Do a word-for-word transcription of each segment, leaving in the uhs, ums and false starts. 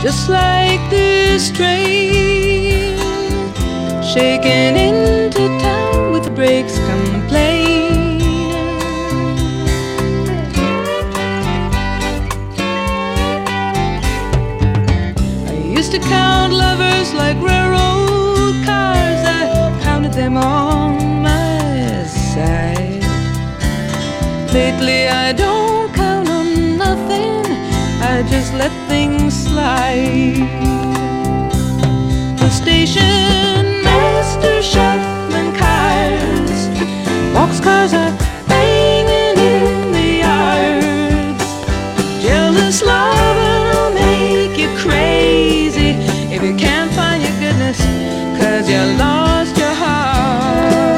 just like this train, shaking into town with the brakes complaining. I used to count lovers like railroad cars. I counted them on my side. Lately I don't count on nothing, I just let things slide. The station master shuffling cars, boxcars are banging in the yards. Jealous loving will make you crazy if you can't find your goodness, 'cause you lost your heart.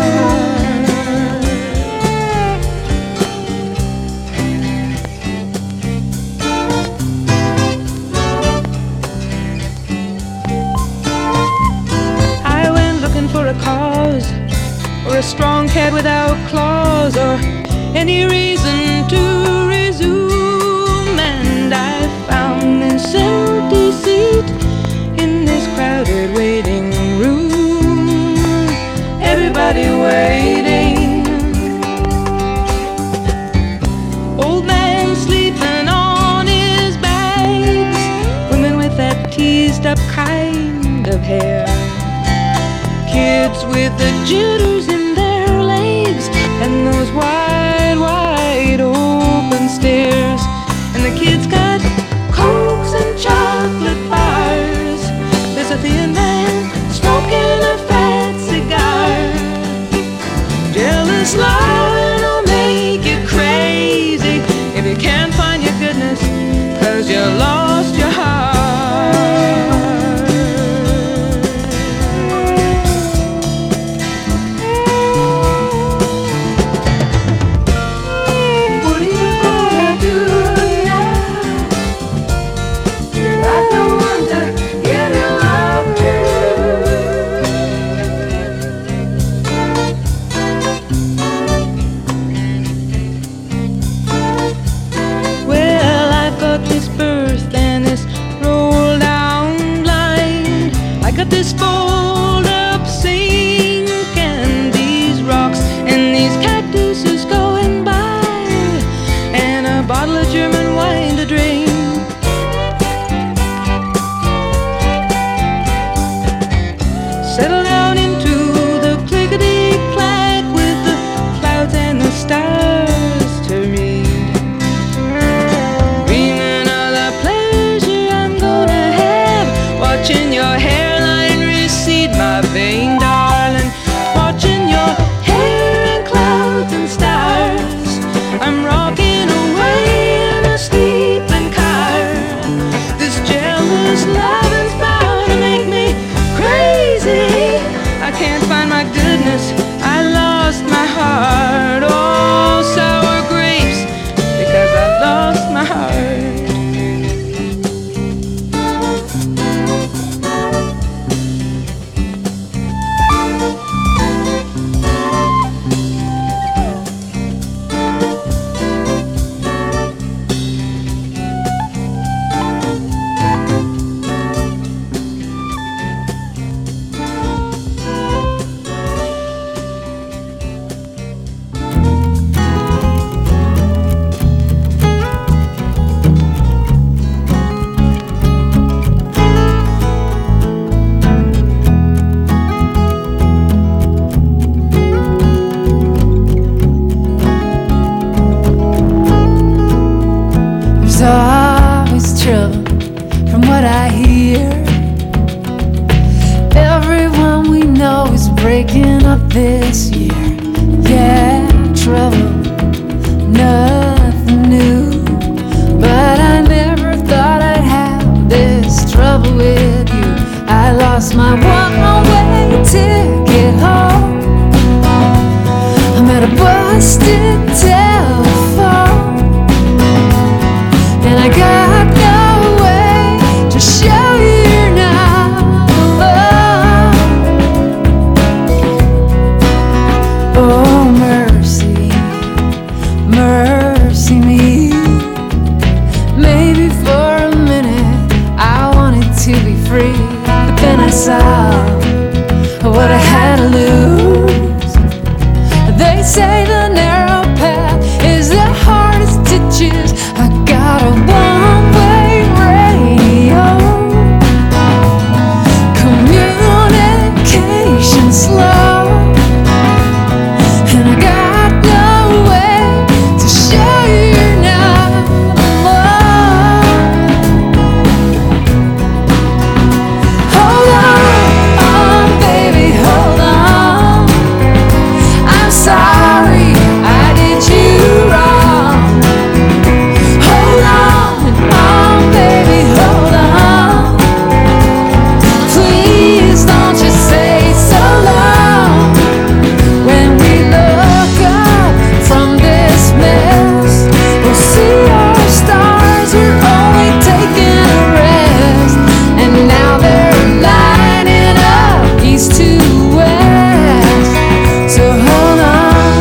For a cause, or a strong cat without claws, or any reason to resume, and I found this empty seat in this crowded waiting room. Everybody waiting. Old man sleeping on his bags, women with that teased up kind of hair, kids with the jitters in their legs, and those wide, wide open stares. And the kids got cokes and chocolate bars. There's a thin man smoking a fat cigar. Jealous loving will make you crazy if you can't find your goodness, 'cause you lost your heart. This fold up sink and these rocks and these cactuses going by, and a bottle of German wine to drink. Settle down into the clickety-clack with the clouds and the stars to read, dreaming of the pleasure I'm gonna have watching your hair, my vain darling, watching your hair and clouds and stars. I'm rocking away in a sleeping car. This jealous loving's bound to make me crazy. I can't find my goodness, I lost my heart. Oh, sour grapes, because I lost my heart. Always trouble from what I hear. Everyone we know is breaking up this year. Yeah, trouble, nothing new, but I never thought I'd have this trouble with you. I lost my one-way ticket home. I'm at a busted telephone, and I got no way to show you now. Oh, oh mercy, mercy me. saw what I had to lose. They say the narrow path is the hardest to choose. I got a one-way radio, communication slow, and I got no way to show you you're not alone. Hold on, baby, hold on. I'm sorry I did you wrong. Hold on, on, baby, hold on. Please don't you say so long. When we look up from this mess, we'll see our stars. We're only taking a rest, and now they're lining up east to west. So hold on.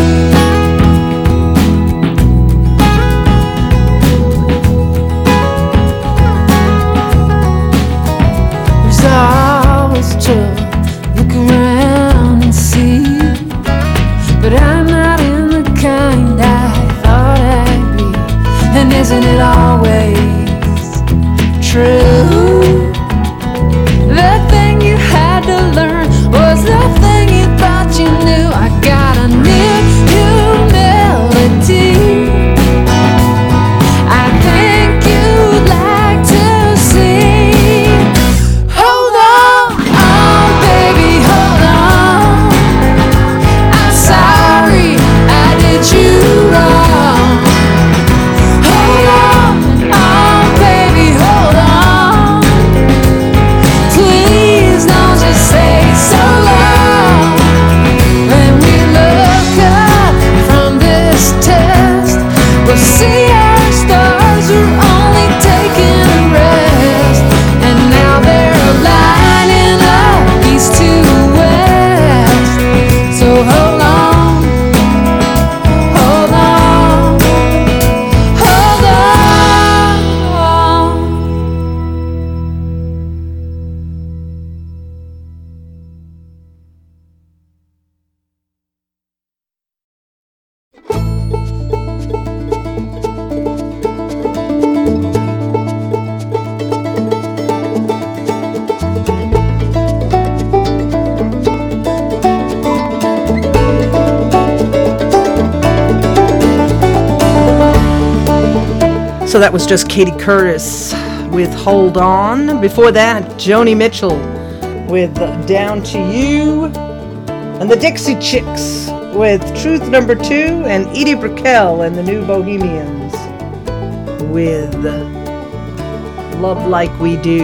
There's always trouble. Look around and see, but I'm not in the kind I thought I'd be. And isn't it always true? The thing you had to learn was the thing you thought you knew. I got a new humility I think you'd like to see. Hold on, oh baby, hold on. I'm sorry I did you wrong. Hold on, oh baby, hold on. Please don't just say so long. When we look up from this test, we'll see our stars. We're only taking a rest, and now they're lining up east to west. So hold on, hold on, hold on. So that was just Katie Curtis with Hold On. Before that, Joni Mitchell with Down to You. And the Dixie Chicks with Truth Number Two. And Edie Brickell and the New Bohemians with Love Like We Do.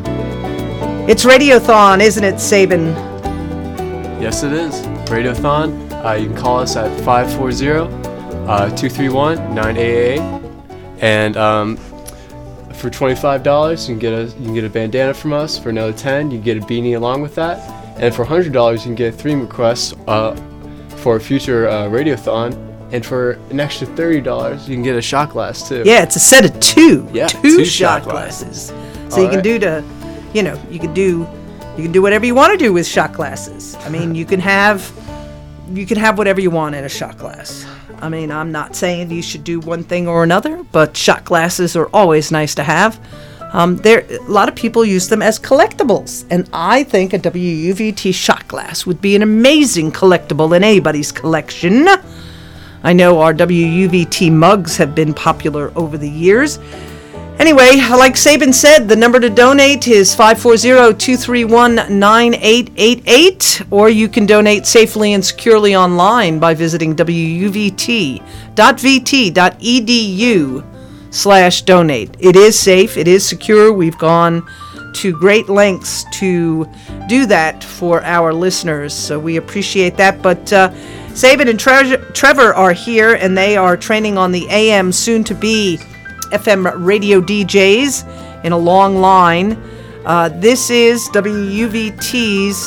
It's Radiothon, isn't it, Sabin? Yes, it is. Radiothon. Uh, you can call us at five four zero, two three one, nine eight eight eight. And um, for twenty-five dollars, you can get a you can get a bandana from us. For another ten, you can get a beanie along with that. And for one hundred dollars, you can get three requests uh, for a future uh, Radiothon. And for an extra thirty dollars, you can get a shot glass too. Yeah, it's a set of two. Yeah, two, two shot shot glasses. glasses. So All you can right. do to, you know, you can do, you can do whatever you want to do with shot glasses. I mean, you can have, you can have whatever you want in a shot glass. I mean, I'm not saying you should do one thing or another, but shot glasses are always nice to have. Um, there, a lot of people use them as collectibles, and I think a W U V T shot glass would be an amazing collectible in anybody's collection. I know our W U V T mugs have been popular over the years. Anyway, like Sabin said, the number to donate is five four zero, two three one, nine eight eight eight, or you can donate safely and securely online by visiting w u v t dot v t dot e d u slash donate. It is safe, it is secure. We've gone to great lengths to do that for our listeners, so we appreciate that. But uh, Sabin and Tre- Trevor are here, and they are training on the A M soon-to-be F M radio D Js in a long line. Uh, this is W U V T's,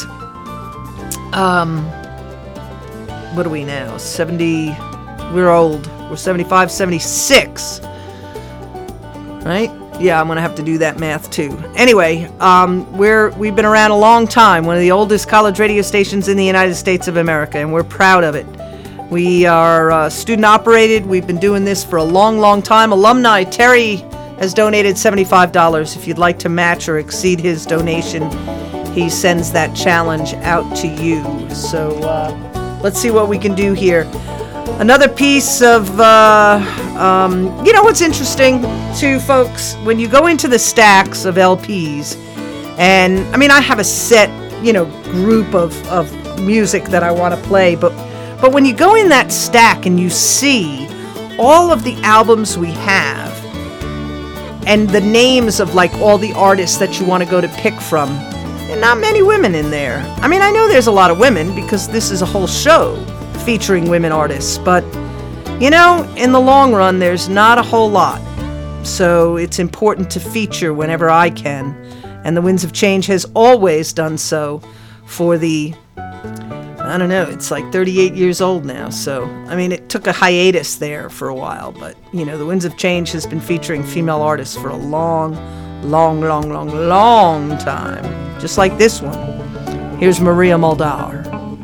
um, what are we now? seventy, we're old. We're seventy-five, seventy-six, right? Yeah, I'm gonna have to do that math too. Anyway, um, we're we've been around a long time, one of the oldest college radio stations in the United States of America, and we're proud of it. We are uh, student operated. We've been doing this for a long, long time. Alumni Terry has donated seventy-five dollars. If you'd like to match or exceed his donation, he sends that challenge out to you. So uh, let's see what we can do here. Another piece of, uh, um, you know what's interesting too, folks? When you go into the stacks of L Ps, and I mean, I have a set, you know, group of, of music that I want to play, but but when you go in that stack and you see all of the albums we have, and the names of like all the artists that you want to go to pick from, and not many women in there. I mean, I know there's a lot of women because this is a whole show featuring women artists, but you know, in the long run, there's not a whole lot. So it's important to feature whenever I can, and the Winds of Change has always done so for the, I don't know, it's like thirty-eight years old now. So, I mean, it took a hiatus there for a while, but you know, the Winds of Change has been featuring female artists for a long, long, long, long, long time. Just like this one. Here's Maria Muldaur.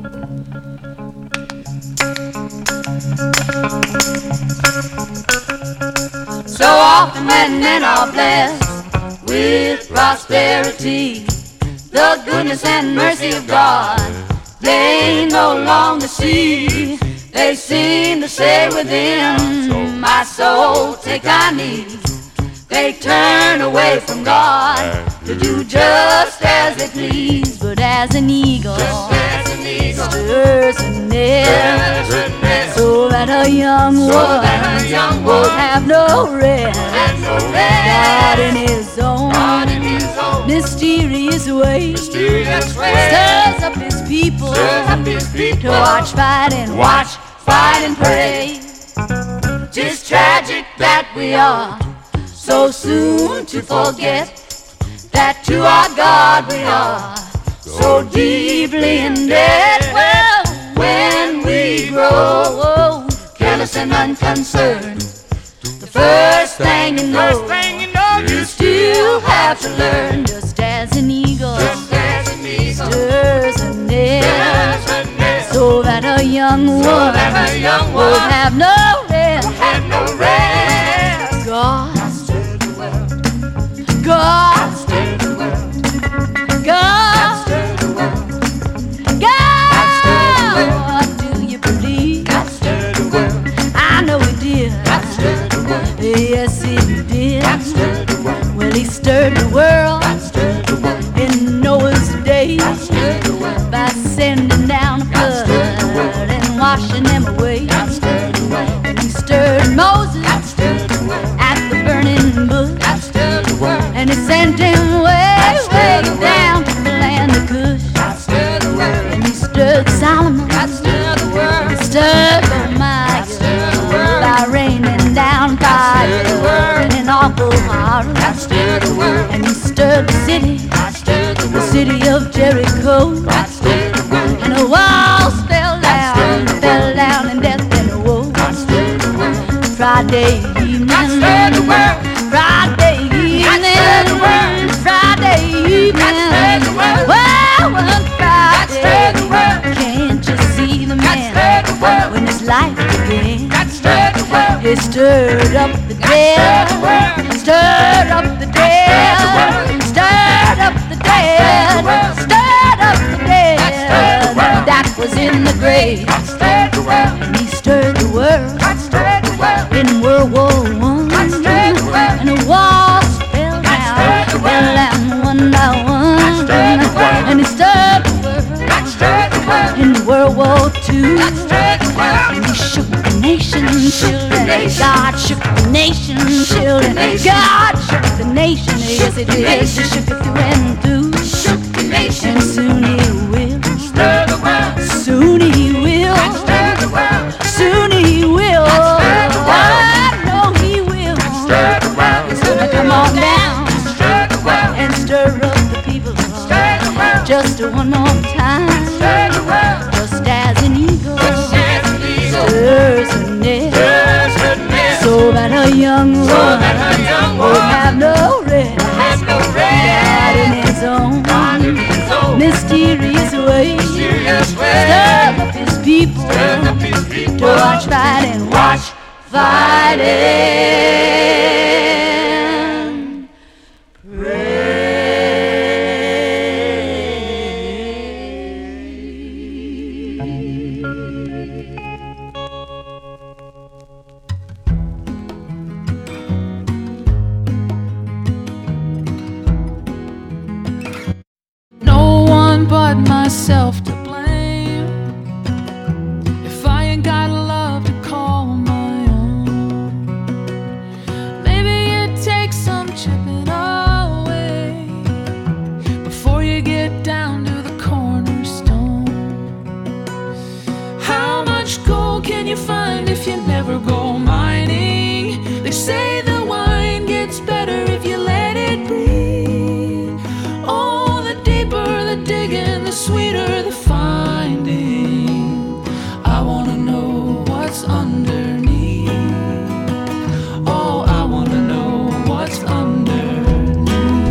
So often when men are blessed with prosperity, the goodness and mercy of God they no longer see. They seem to say within, my soul, take thy knees. They turn away from God to do just as they please. But as an eagle, as an eagle stirs a nest, so that a young so one, young won't have no rest. No rest. God in his own, God in his own mysterious way, mysterious way stirs up his people, stirs up his people to watch, fight, and watch, fight, and pray. 'Tis tragic that we are so soon to forget that to our God we are so deeply in debt. Well, when we grow careless and unconcerned, the first thing you know, you still have to learn. Just as an eagle stirs a nest, so that a young one will have no rest. God God, stir the world. God, stir the world. God, do you believe? God, stir the world. I know he did. God, stir the world. Yes, he did. God, stir the world. Well, he stirred the world. God, stir the world. In Noah's day. God, stir the world. By sending down a flood and washing them away. God, stir the world. And he stirred Moses. God, stir the world. At the burning bush. God, stir the world. And he sent him way, way down to the land of Cush. God stir the world. And he stirred Solomon. God stir the world. He stirred Goliath. God stir the world. By raining down fire and an awful horror. God stir the world. And he stirred the city. God stir the world. The city of Jericho. God stir the world. And the walls fell down, fell down in death and woe. God stir the world. Friday evening. God stir the world. Friday evening, Friday evening, well, one Friday, can't you see the man, when his life began, he stirred up the dead, stirred up the dead, stirred up the dead, stirred up the dead, that was in the grave, and he stirred the world, in World War One, and the walls fell down, fell down one by one, and he stirred the world in World War Two, and he shook the nation, children. God shook the nation, children. God shook the nation, yes he did. He shook it through and through, and soon he will, soon he will, soon he will. I know he will. He's gonna come on down and stir up the people just one more time. Just as an eagle stirs a nest, so that her young one, so that her young one would have no rest, have no rest. God in his own, God in his own mysterious way, mysterious way. Stirred up his people, stirred up his people to watch fighting, watch fighting. Pray. But myself to blame if I ain't got love to call my own. Maybe it takes some chipping away before you get down to the cornerstone. How much gold can you find if you never go mining? They say the wine gets better if you let it breathe. Oh, the deeper the digging, the sweeter the finding. I wanna know what's underneath. Oh, I wanna know what's underneath.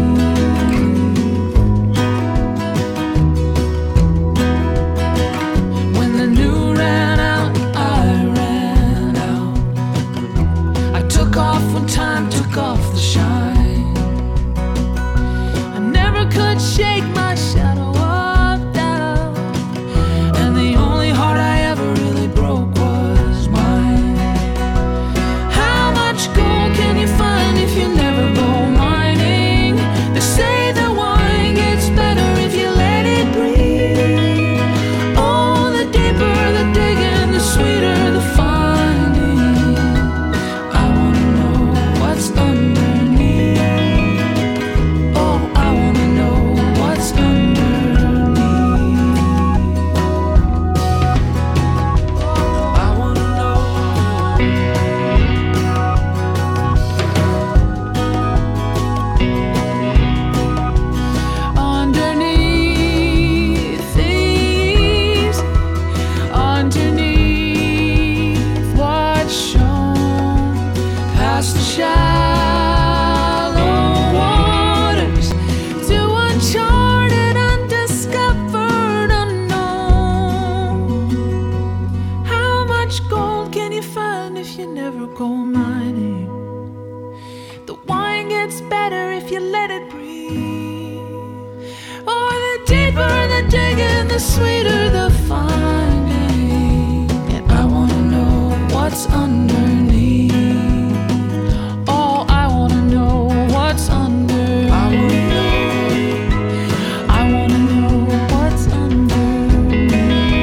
When the new ran out, I ran out. I took off when time took off the shine. I never could shake my shadow of doubt, and the only heart I ever really broke was mine. How much gold can you find if you never go mining? They say the wine gets better if you let it breathe. Oh, the deeper the digging, the sweeter the finding. I wanna know what's underneath. Oh, I wanna know what's underneath. I wanna know. Underneath these, underneath what's shown, past the shallow waters to uncharted, undiscovered, unknown. How much gold can you find if you never go mining? The wine gets better if you let it breathe. Oh, the deeper the digging, the sweeter the finding. And I wanna know what's underneath. Oh, I wanna know what's under. I wanna know. I wanna know what's underneath.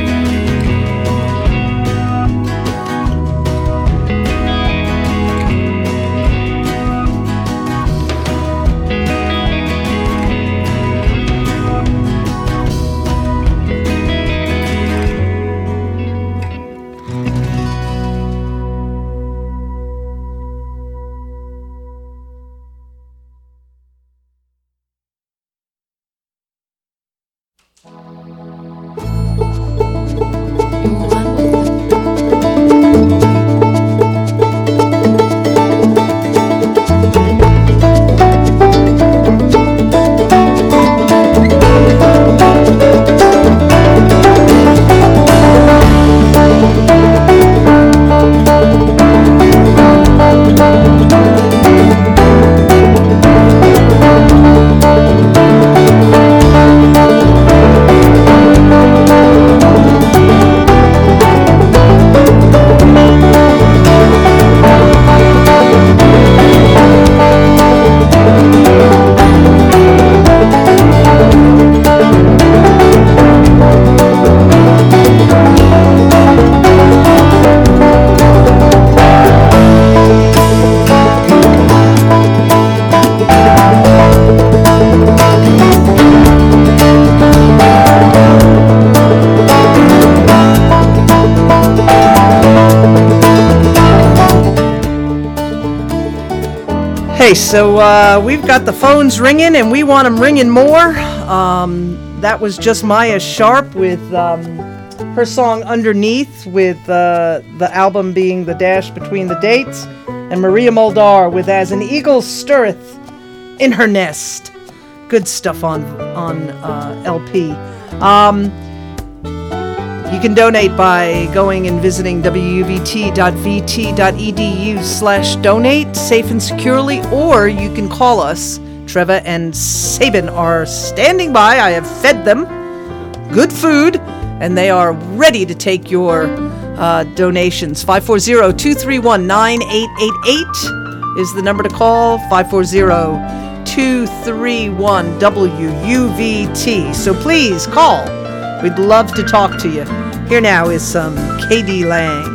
Okay, so uh, we've got the phones ringing, and we want them ringing more. Um, that was just Maya Sharp with um, her song Underneath, with uh, the album being The Dash Between the Dates. and Maria Muldaur with As an Eagle Stirreth in Her Nest. Good stuff on on uh, L P. Um, you can donate by going and visiting w u v t dot v t dot e d u slash donate, safe and securely, or you can call us. Treva and Sabin are standing by. I have fed them good food, and they are ready to take your uh, donations. five four zero, two three one, nine eight eight eight is the number to call. five four zero, two three one, W U V T. So please call. We'd love to talk to you. Here now is some K D Lang.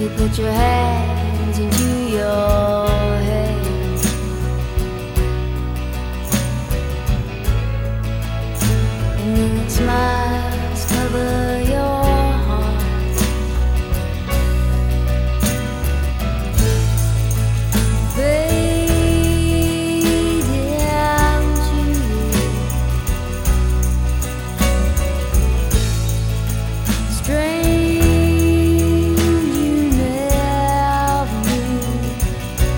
you put your hands into your head. And then smiles cover your heart. Fade down to you. Strange you never knew.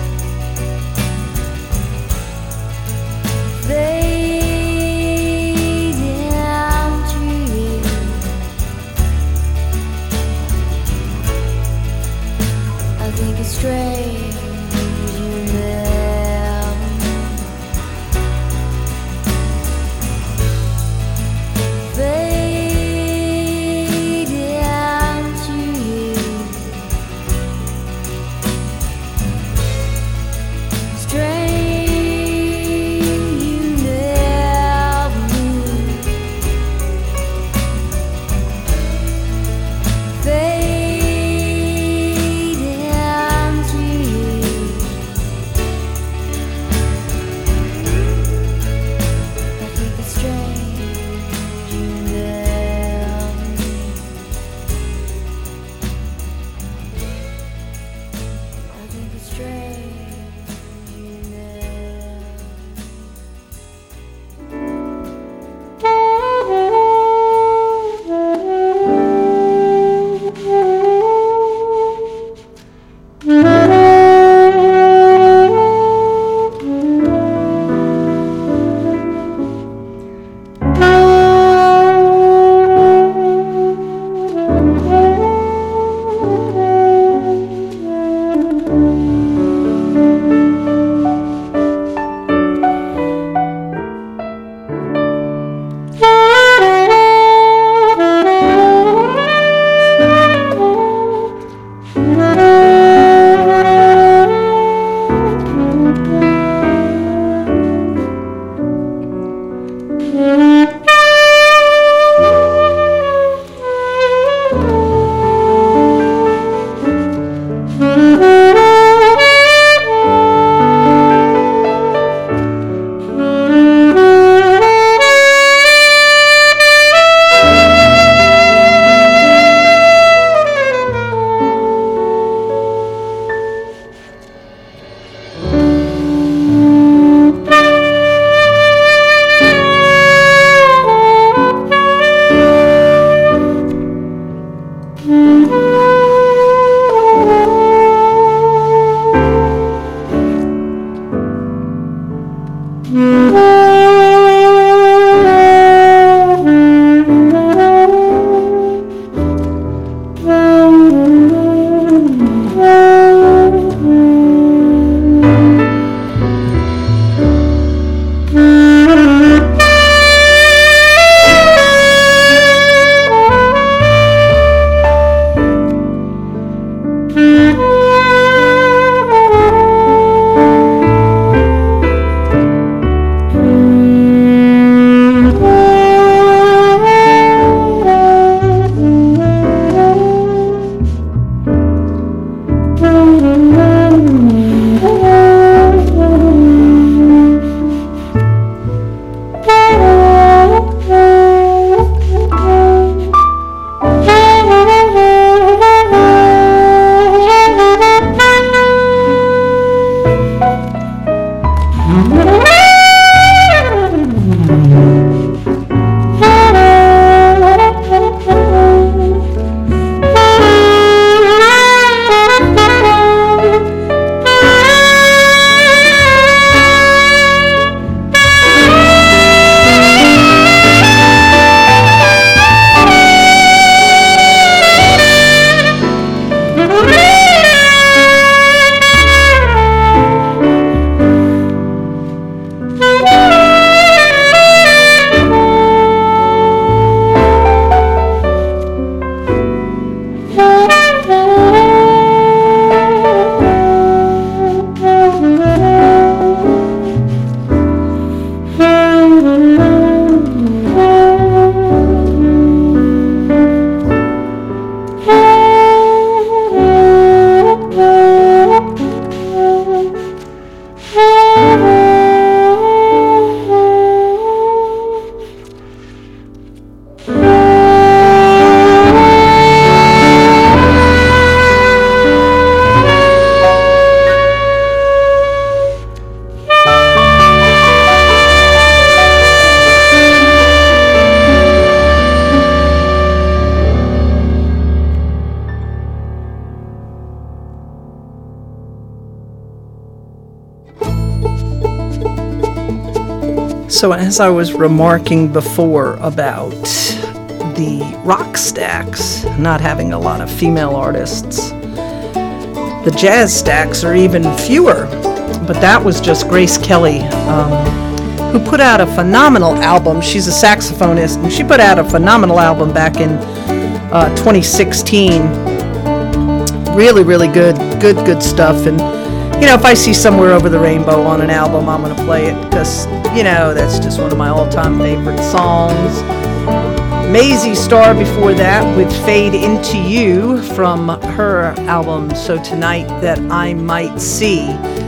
So as I was remarking before about the rock stacks not having a lot of female artists, the jazz stacks are even fewer. But that was just Grace Kelly, um, who put out a phenomenal album. She's a saxophonist, and she put out a phenomenal album back in uh, twenty sixteen. Really, really good, good, good stuff. And, you know, if I see Somewhere Over the Rainbow on an album, I'm going to play it because, you know, that's just one of my all-time favorite songs. Maisie Starr before that with Fade Into You from her album, So Tonight That I Might See.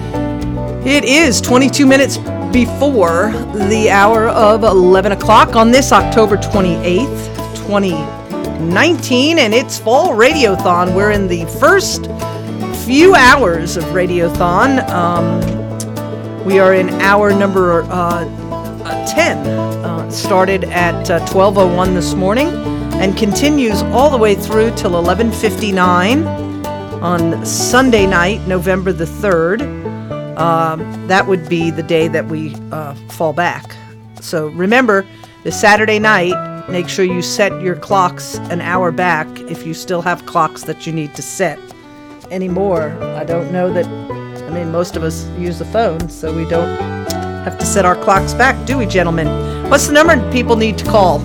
It is twenty-two minutes before the hour of eleven o'clock on this October twenty-eighth, twenty nineteen, and it's Fall Radiothon. We're in the first few hours of Radiothon. Um, we are in hour number uh, ten. Uh, started at uh, twelve oh one this morning and continues all the way through till eleven fifty-nine on Sunday night, November the third. Um, that would be the day that we uh, fall back. So remember, this Saturday night, make sure you set your clocks an hour back if you still have clocks that you need to set anymore. I don't know that, I mean, most of us use the phone, so we don't have to set our clocks back, do we, gentlemen? What's the number people need to call?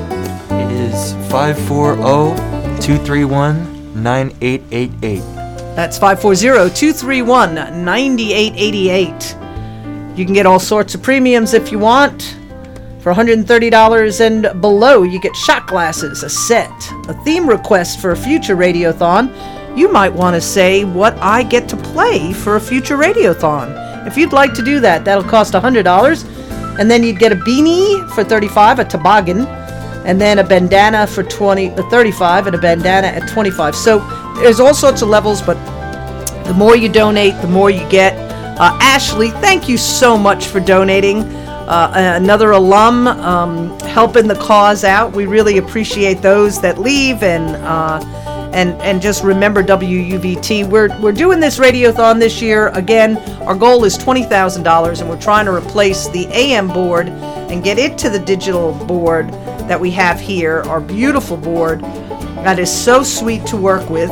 It is five four zero, two three one, nine eight eight eight. That's five four zero, two three one, nine eight eight eight. You can get all sorts of premiums if you want. For one hundred thirty dollars and below, you get shot glasses, a set, a theme request for a future Radiothon. You might want to say what I get to play for a future Radiothon. If you'd like to do that, that'll cost one hundred dollars. And then you'd get a beanie for thirty-five dollars, a toboggan, and then a bandana for twenty, thirty-five dollars, and a bandana at twenty-five dollars. So there's all sorts of levels, but the more you donate, the more you get. Uh, Ashley, thank you so much for donating. Uh, another alum um, helping the cause out. We really appreciate those that leave and uh, and and just remember W U V T. We're we're doing this Radiothon this year. Again, our goal is twenty thousand dollars, and we're trying to replace the A M board and get it to the digital board that we have here, our beautiful board that is so sweet to work with.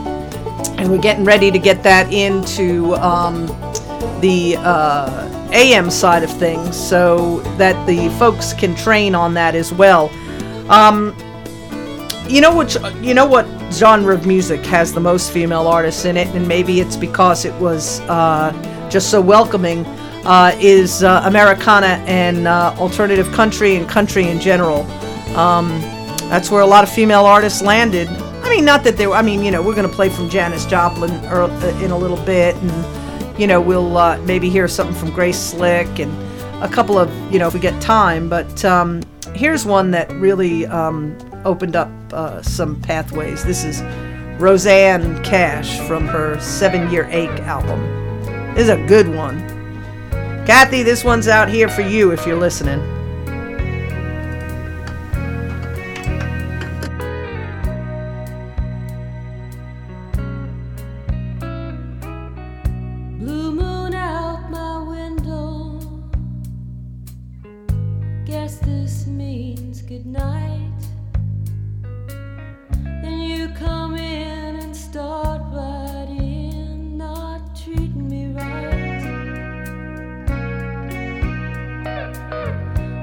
And we're getting ready to get that into um, the uh, A M side of things so that the folks can train on that as well. Um, you know which, you know what genre of music has the most female artists in it, and maybe it's because it was uh, just so welcoming, uh, is uh, Americana and uh, alternative country and country in general. Um, that's where a lot of female artists landed. I mean, not that they were, I mean, you know, we're going to play from Janis Joplin er, in a little bit, and, you know, we'll uh, maybe hear something from Grace Slick and a couple of, you know, if we get time. But um, here's one that really um, opened up uh, some pathways. This is Rosanne Cash from her Seven Year Ache album. This is a good one. Kathy, this one's out here for you if you're listening. Blue moon out my window. Guess this means goodnight. Then you come in and start right in, not treating me right.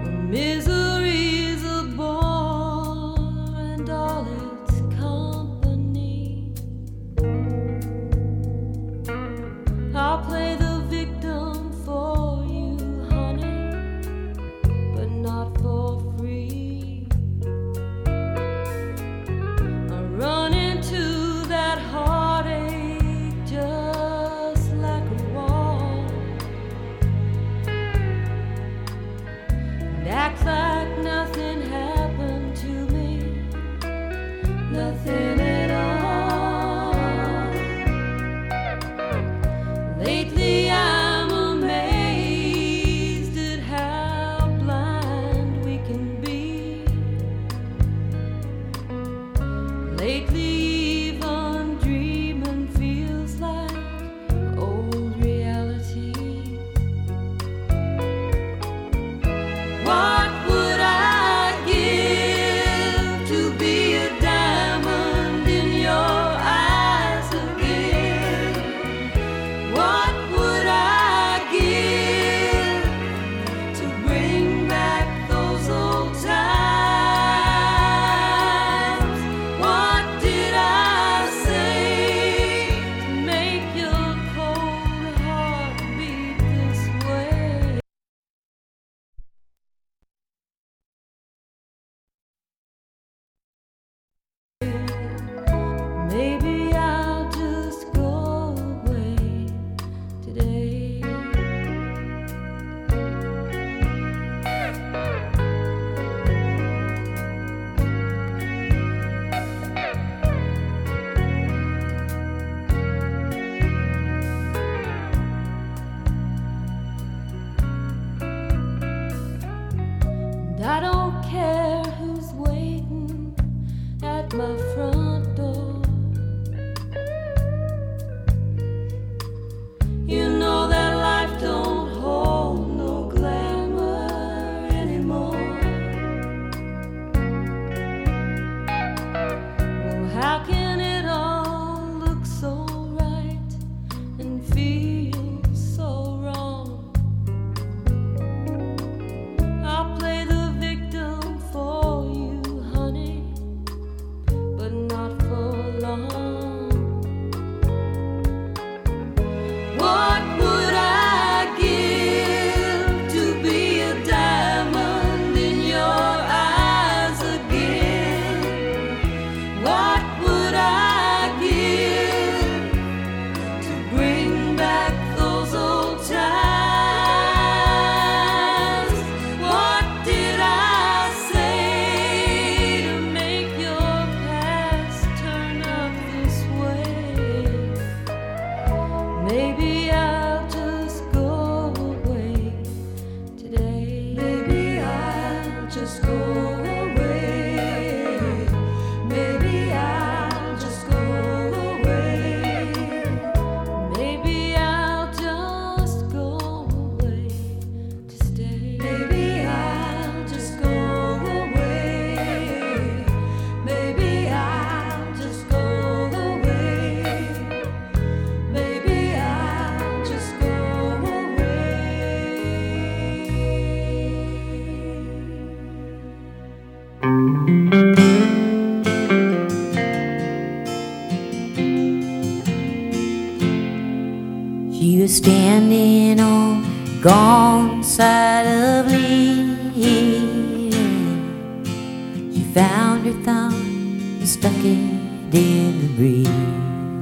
She was standing on the gone side of Lee. She found her thumb and stuck it in the breeze.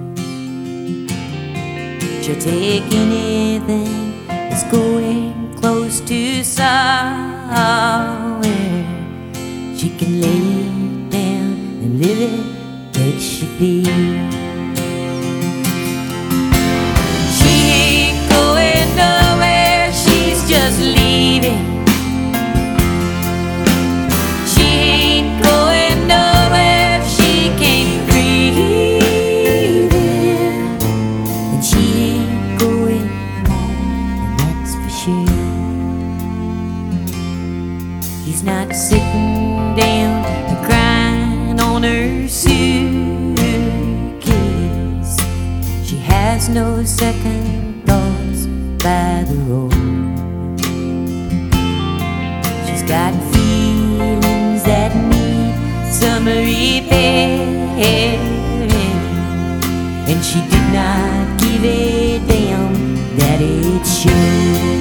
She'll take anything that's going close to somewhere. She can lay it down and live it like she be. She ain't going nowhere, she's just leaving. She ain't going nowhere, she can't breathe. And she ain't going home, and that's for sure. She's not sitting down and crying on her suitcase. She has no second thoughts by the road. She's got feelings that need some repairing, and she did not give a damn that it should.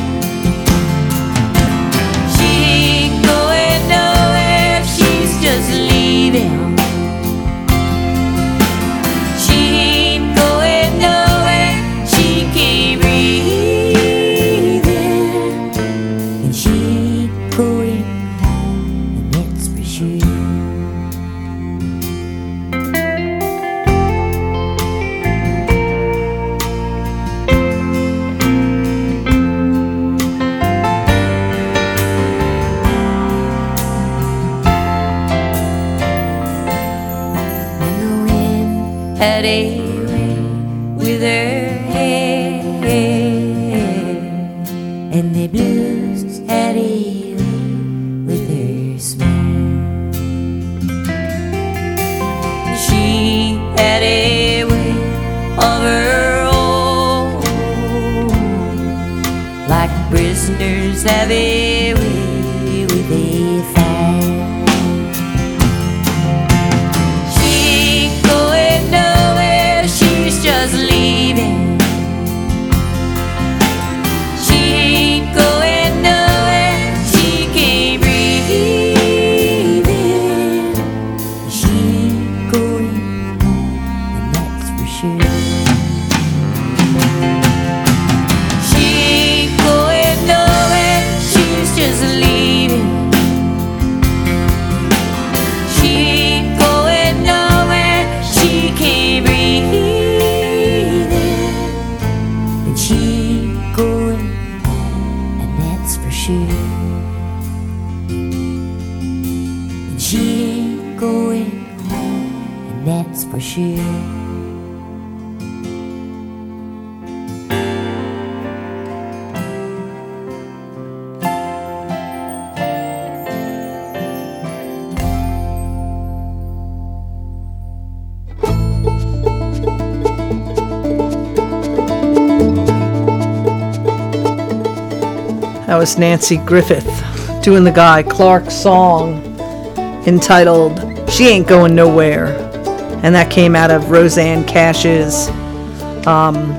Just leaving. She ain't going nowhere, she can't breathe. And she ain't going home, and that's for sure. Had a way with her hair, and the blues had a way with her smile. She had a way of her own, like prisoners have a way with a fire. Just leaving. She ain't going nowhere, she can't breathe. She ain't going home, and that's for sure. She ain't going nowhere, she's just leaving. She ain't going nowhere, she can't breathe. And she ain't going home, and that's for sure. That was Nancy Griffith doing the Guy Clark song entitled She Ain't Going Nowhere. And that came out of Rosanne Cash's um,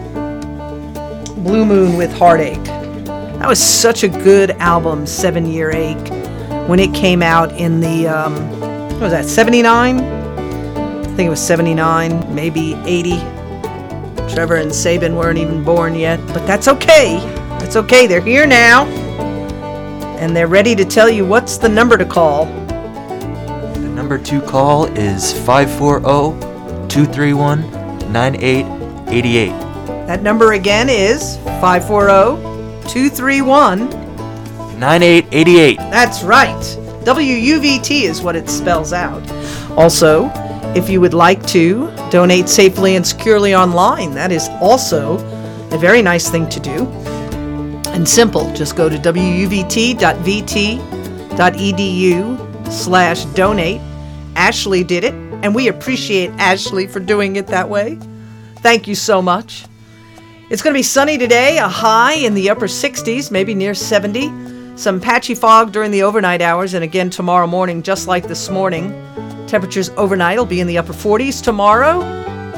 Blue Moon with Heartache. That was such a good album, Seven Year Ache, when it came out in the, um, what was that, seventy-nine? I think it was seventy-nine, maybe eighty. Trevor and Sabin weren't even born yet, but that's okay. It's okay, they're here now, and they're ready to tell you what's the number to call. The number to call is five four zero, two three one, nine eight eight eight. That number again is five four zero, two three one, nine eight eight eight. That's right. W U V T is what it spells out. Also, if you would like to donate safely and securely online, that is also a very nice thing to do. And simple, just go to w u v t dot v t dot e d u slash donate. Ashley did it, and we appreciate Ashley for doing it that way. Thank you so much. It's going to be sunny today, a high in the upper sixties, maybe near seventy. Some patchy fog during the overnight hours, and again tomorrow morning, just like this morning. Temperatures overnight will be in the upper forties tomorrow.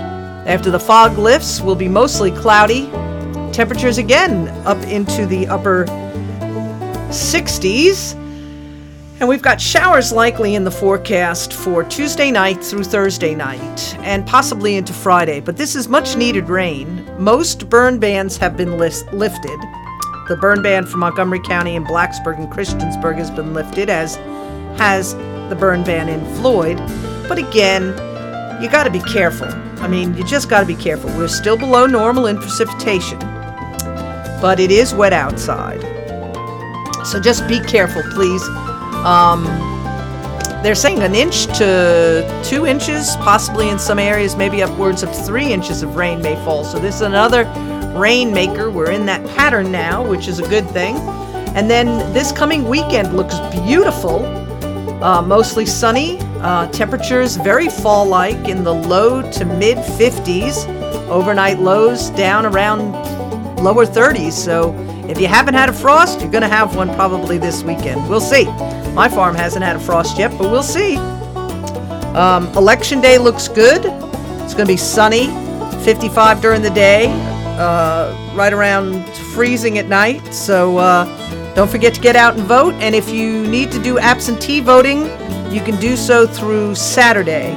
After the fog lifts, will be mostly cloudy. Temperatures again up into the upper sixties. And we've got showers likely in the forecast for Tuesday night through Thursday night, and possibly into Friday. But this is much needed rain. Most burn bans have been list- lifted. The burn ban for Montgomery County and Blacksburg and Christiansburg has been lifted, as has the burn ban in Floyd. But again, you got to be careful. I mean, you just got to be careful. We're still below normal in precipitation, but it is wet outside. So just be careful, please. Um, they're saying an inch to two inches, possibly in some areas, maybe upwards of three inches of rain may fall. So this is another rainmaker. We're in that pattern now, which is a good thing. And then this coming weekend looks beautiful. Uh, mostly sunny. Uh, temperatures very fall-like in the low to mid fifties. Overnight lows down around lower thirties. So if you haven't had a frost, you're going to have one probably this weekend. We'll see. My farm hasn't had a frost yet, but we'll see. Um, Election Day looks good. It's going to be sunny, fifty-five during the day, uh, right around freezing at night. So uh, don't forget to get out and vote. And if you need to do absentee voting, you can do so through Saturday.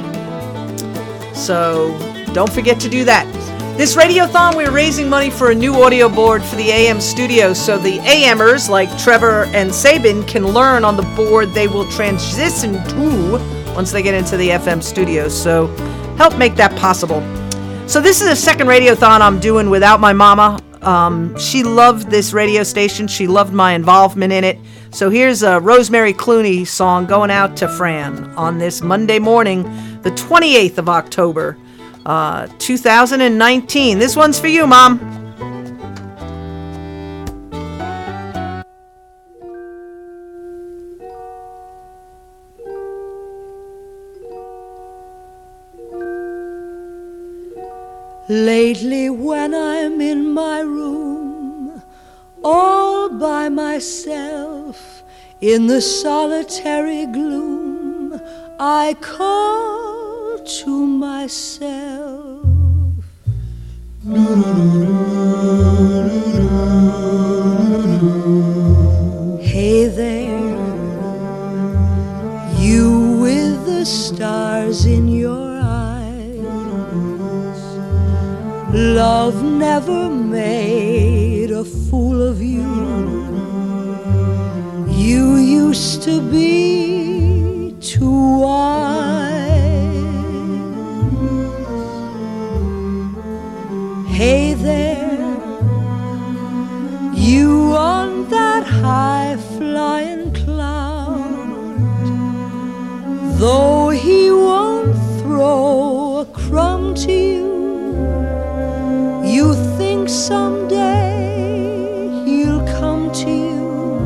So don't forget to do that. This Radiothon, we're raising money for a new audio board for the A M studio, so the AMers like Trevor and Sabin can learn on the board they will transition to once they get into the F M studios. So help make that possible. So this is the second Radiothon I'm doing without my mama. Um, she loved this radio station. She loved my involvement in it. So here's a Rosemary Clooney song going out to Fran on this Monday morning, the twenty-eighth of October. Uh, two thousand nineteen. This one's for you, Mom. Lately when I'm in my room, all by myself, in the solitary gloom, I call to myself. Hey there, you with the stars in your eyes. Love never made a fool of you. You used to be too wise. Hey there, you on that high-flying cloud. Though he won't throw a crumb to you, you think someday he'll come to you.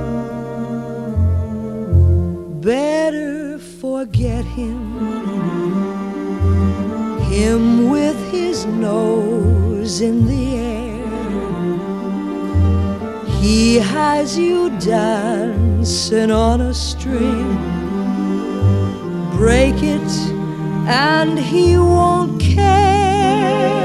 Better forget him, him with his nose in the air. He has you dancing on a string. Break it and he won't care.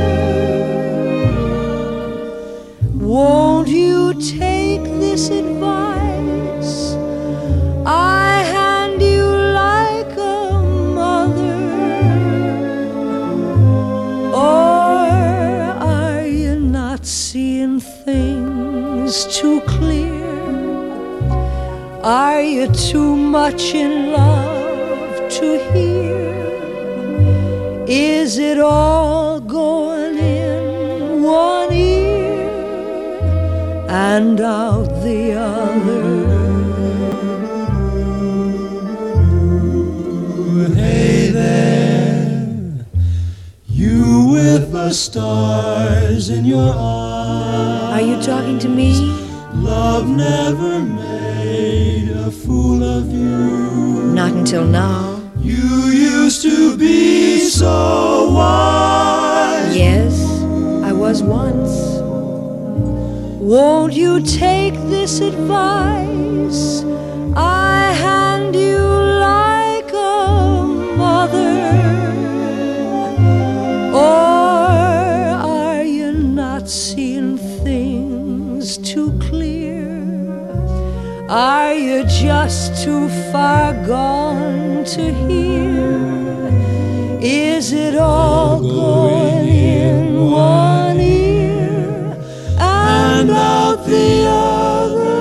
Won't you take this advice I hand you like a mother? Or are you not seeing things too clear? Are you too much in love to hear? Is it all going in one ear and out the other? Hey there, you with the stars in your eyes. Are you talking to me? Love never made a fool of you. Not until now. You used to be so wise. Yes, I was once. Won't you take this advice I hand you like a mother? Or far gone to hear? Is it all going in one ear and out the other?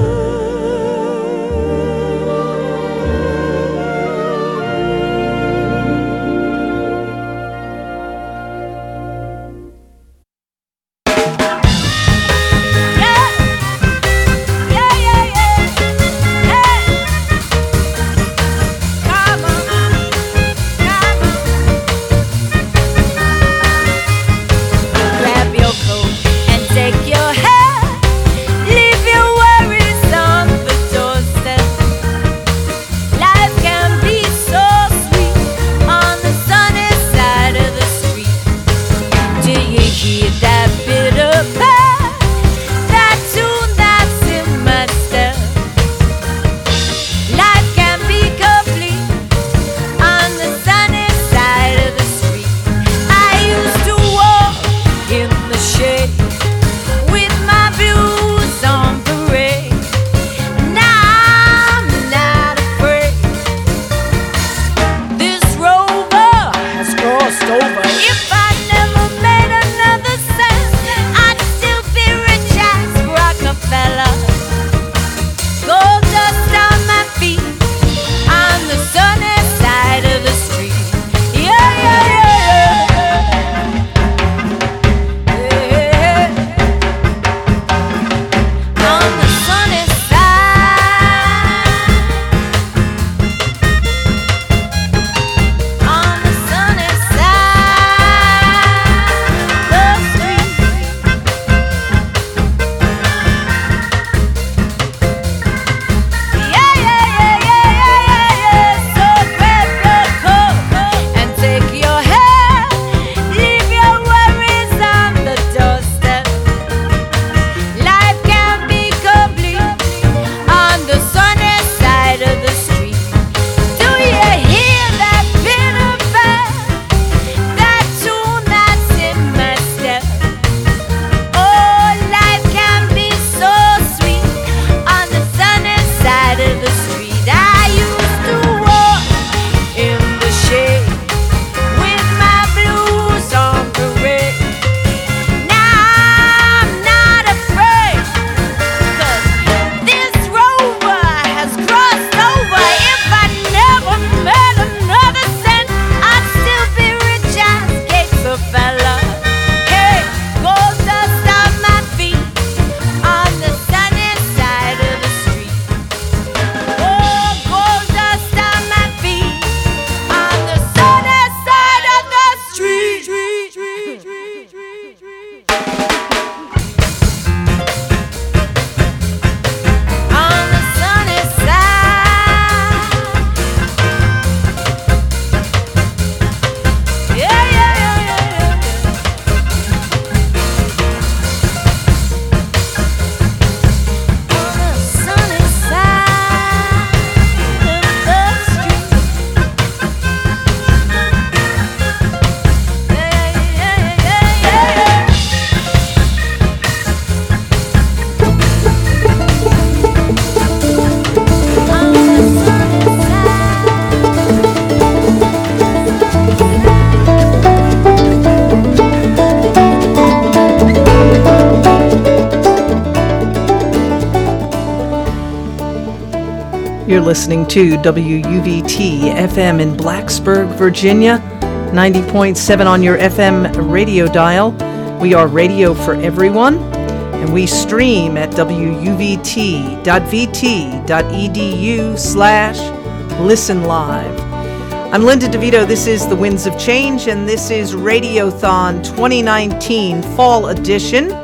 You're listening to W U V T F M in Blacksburg, Virginia, ninety point seven on your F M radio dial. We are radio for everyone, and we stream at W U V T dot V T dot E D U slash listen live. I'm Linda DeVito. This is The Winds of Change, and this is Radiothon twenty nineteen Fall Edition.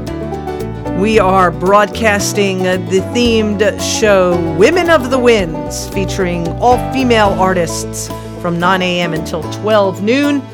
We are broadcasting the themed show Women of the Winds, featuring all female artists from nine a.m. until twelve noon.